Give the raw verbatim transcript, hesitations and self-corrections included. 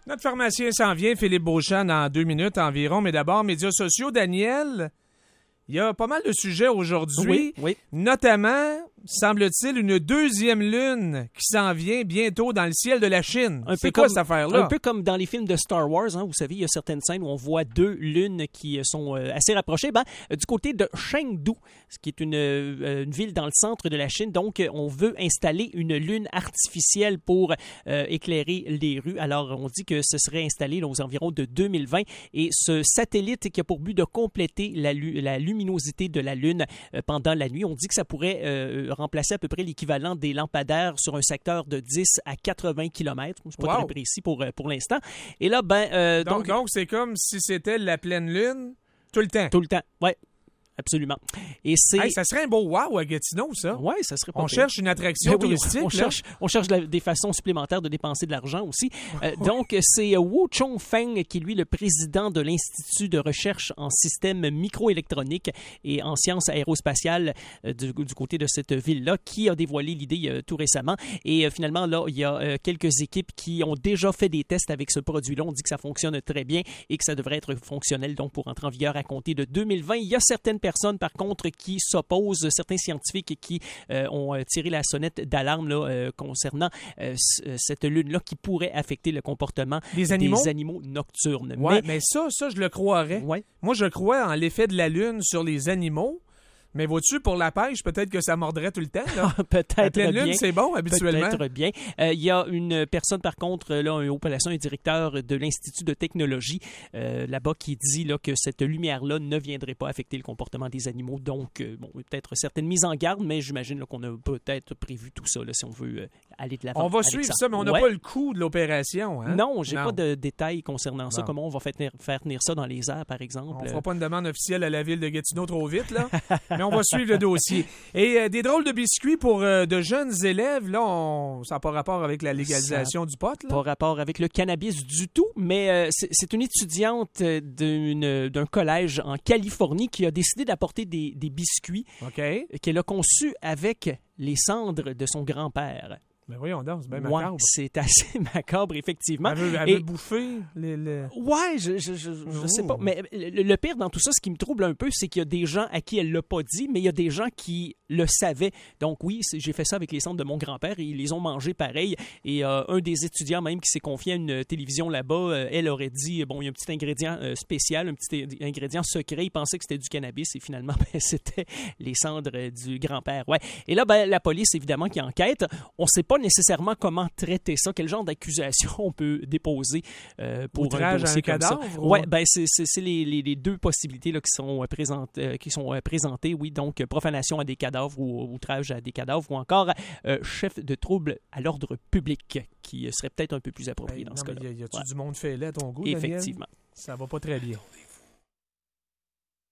Notre pharmacien s'en vient, Philippe Beauchamp, dans deux minutes environ. Mais d'abord, médias sociaux, Daniel, il y a pas mal de sujets aujourd'hui. Oui, oui. Notamment, semble-t-il, une deuxième lune qui s'en vient bientôt dans le ciel de la Chine. Un C'est peu quoi comme, cette affaire-là? Un peu comme dans les films de Star Wars, hein, vous savez, il y a certaines scènes où on voit deux lunes qui sont euh, assez rapprochées. Ben, euh, du côté de Chengdu, ce qui est une, euh, une ville dans le centre de la Chine, donc euh, on veut installer une lune artificielle pour euh, éclairer les rues. Alors, on dit que ce serait installé là, aux environs de deux mille vingt. Et ce satellite qui a pour but de compléter la, lu- la luminosité de la lune euh, pendant la nuit, on dit que ça pourrait euh, remplacer à peu près l'équivalent des lampadaires sur un secteur de dix à quatre-vingts kilomètres. C'est pas Wow. très précis pour, pour l'instant. Et là, ben... Euh, donc, donc, donc, c'est comme si c'était la pleine lune tout le temps. Tout le temps, oui. Absolument. Et c'est... Hey, ça serait un beau wow à Gatineau, ça. Oui, ça serait pas On pire. cherche une attraction Ben oui, touristique. on, on là. cherche, on cherche de la- des façons supplémentaires de dépenser de l'argent aussi. Euh, donc, c'est Wu Chongfeng qui est lui le président de l'Institut de recherche en systèmes microélectroniques et en sciences aérospatiales euh, du, du côté de cette ville-là, qui a dévoilé l'idée euh, tout récemment. Et euh, finalement, là, il y a euh, quelques équipes qui ont déjà fait des tests avec ce produit-là. On dit que ça fonctionne très bien et que ça devrait être fonctionnel donc pour entrer en vigueur à compter de deux mille vingt. Il y a certaines personnes, par contre, qui s'opposent, certains scientifiques qui euh, ont euh, tiré la sonnette d'alarme là, euh, concernant euh, c- cette lune-là qui pourrait affecter le comportement Des animaux? des animaux nocturnes. Ouais, Mais, mais ça, ça, je le croirais. ouais. Moi, je crois en l'effet de la lune sur les animaux. Mais vois-tu, pour la pêche, peut-être que ça mordrait tout le temps. Là. La Peut-être pleine bien. lune, c'est bon, habituellement. Peut-être bien. Euh, Il y a une personne, par contre, là, un haut placé, un directeur de l'Institut de technologie euh, là-bas qui dit là, que cette lumière-là ne viendrait pas affecter le comportement des animaux. Donc, euh, bon, peut-être certaines mises en garde, mais j'imagine là, qu'on a peut-être prévu tout ça là, si on veut euh, aller de l'avant. On va avec suivre ça, mais on n'a Ouais. pas le coût de l'opération. Hein? Non, j'ai pas de détails concernant ça. Bon. Comment on va faire tenir, faire tenir ça dans les airs, par exemple. On fera pas une demande officielle à la ville de Gatineau trop vite, là. Mais on va suivre le dossier. Et euh, des drôles de biscuits pour euh, de jeunes élèves, là, on... ça n'a pas rapport avec la légalisation du pot, là. Pas rapport avec le cannabis du tout, mais euh, c'est, c'est une étudiante euh, d'une- d'un collège en Californie qui a décidé d'apporter des, des biscuits OK. qu'elle a conçus avec les cendres de son grand-père. Mais voyons donc, c'est bien Ouais, macabre. c'est assez macabre, effectivement. Elle veut, elle Et- veut bouffer les... les- Ouais, je, je, je, je sais pas. Oh. Mais le, le pire dans tout ça, ce qui me trouble un peu, c'est qu'il y a des gens à qui elle l'a pas dit, mais il y a des gens qui le savaient. Donc oui, c'est- j'ai fait ça avec les cendres de mon grand-père et ils les ont mangés pareil. Et euh, un des étudiants même qui s'est confié à une télévision là-bas, euh, elle aurait dit, bon, il y a un petit ingrédient euh, spécial, un petit é- ingrédient secret. Il pensait que c'était du cannabis et finalement, ben, c'était les cendres euh, du grand-père. Ouais. Et là, ben, la police, évidemment, qui enquête. On sait pas nécessairement comment traiter ça, quel genre d'accusation on peut déposer euh, pour Outrage un à dossier un comme ça. cadavre, ou- Ouais, ben c'est, c'est, c'est les, les, les deux possibilités là, qui sont euh, présentes, euh, qui sont euh, présentées, oui, donc euh, profanation à des cadavres ou outrage à des cadavres ou encore euh, chef de trouble à l'ordre public, qui euh, serait peut-être un peu plus approprié Hey, dans non, ce mais cas-là. y a- y a-tu Ouais. du monde fêlé à ton goût, Daniel? Effectivement. Ça va pas très bien.